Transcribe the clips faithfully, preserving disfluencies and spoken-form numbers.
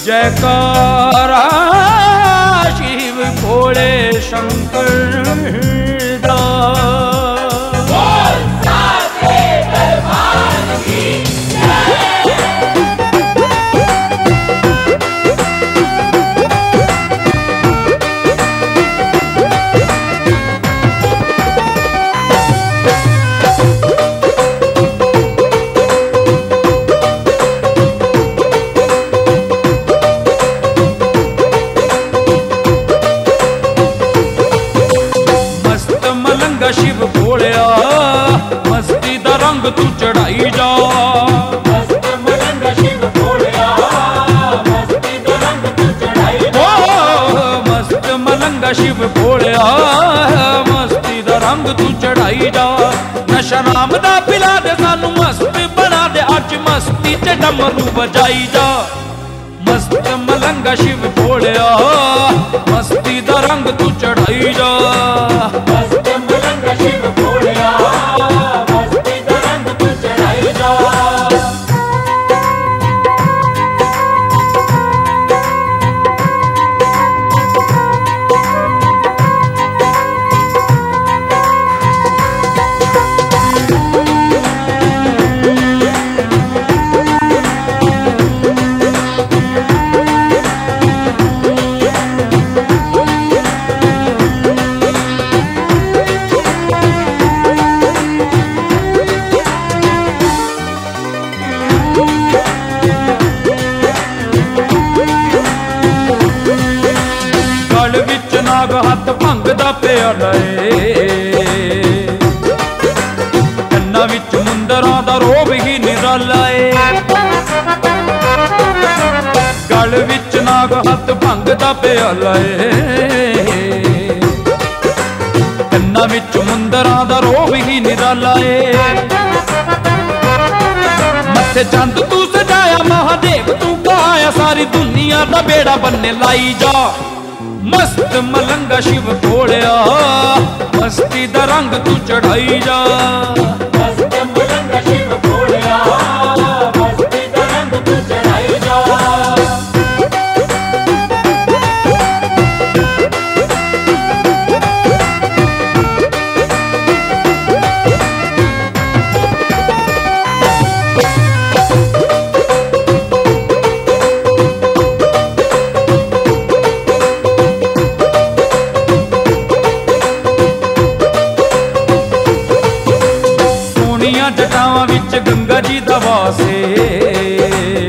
जयकारा शिव भोले शंकर दा। शिव भोलिया मस्ती दा रंग तू चढ़ाई जा। मस्त मलंग शिव भोलिया मस्ती दा रंग तू चढ़ाई जा। मस्त मलंग शिव भोलिया मस्ती दा रंग तू चढ़ाई जा। नशा नाम दा पिला दे सानू मस्त बना दे अज मस्ती च डमरू बजाई जा। मस्त मलंग शिव भोलिया मस्ती दा रंग तू चढ़ाई जा। शिव भोलिया मस्ती दा रंग तू चढ़ाई जा। गल विच नाग हथ भंग दा पिया लए। कन्ना विच मुंदरां दा रोब ही निराला ए। गल विच नाग हथ भंग दा पिया लए। कन्ना विच मुंदरां दा रोब ही निराला ए। मथे चंद तू सजाया महादेव तू गाया सारी दुनिया दा बेड़ा बन्ने लाई जा। मस्त मलंगा शिव भोलिया मस्ती दा रंग तू चढ़ाई जा। मस्त मलंग शिव भोलिया मस्ती दा रंग तू चढ़ाई जा। जटावां विच गंगा जी दा वास ए।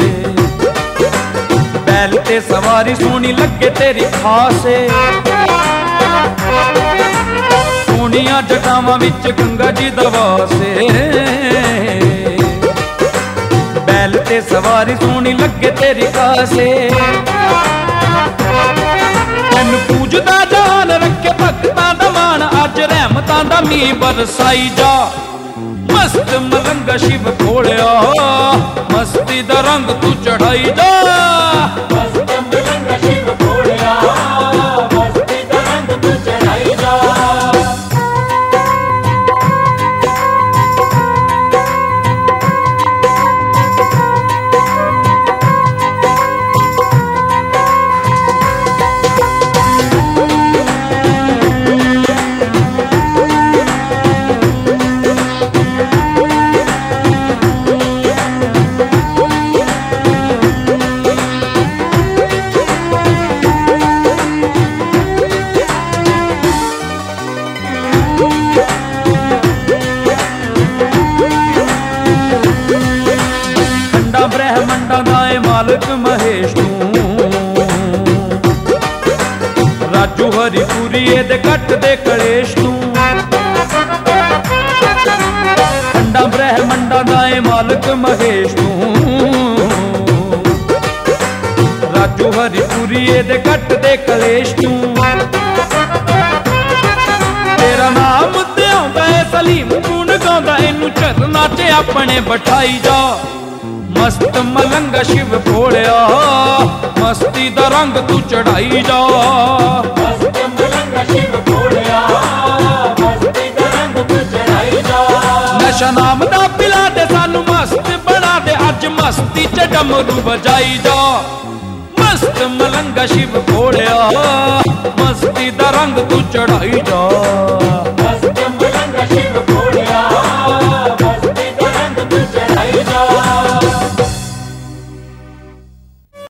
बैल ते सवारी सोहनी लगे तेरी खास ए। सोहनिया जटावां विच गंगा जी दा वास ए। बैल ते सवारी सोहनी लगे तेरी खास ए। तैनू पूजदा जान रखे भगतां दा मान अज रहमतां दा मींह बरसाई जा। मस्त मलंगा शिव भोलिया मस्ती दा रंग तू चढ़ाई जा। मस्त मलंग शिव भोलिया मस्ती दा रंग तू चढ़ाई जा। ब्रह्मंडा दाए मालिक महेश तू। राजू हरिपुरी दे कट दे कलेश तू। खंडा ब्रह्मंडा दाए मालिक महेश तू। राजू हरिपुरी दे कट दे कलेश तू। तेरा नाम ते आउंदा है सलीम गुण गाउंदा इनू चरना च अपने बिठाई जा। मस्त मलंगा शिव भोलिया मस्ती दा रंग तू चढ़ाई जा। मस्त मलंगा शिव भोलिया मस्ती दा रंग तू चढ़ाई जा। नशा नाम दा पिला दे सानू मस्त बना दे अज मस्ती च डमरू बजाई जा। मस्त मलंगा शिव भोलिया मस्ती दा रंग तू चढ़ाई जा। मस्त मलंगा शिव भोलिया मस्ती दा रंग तू चढ़ाई जा।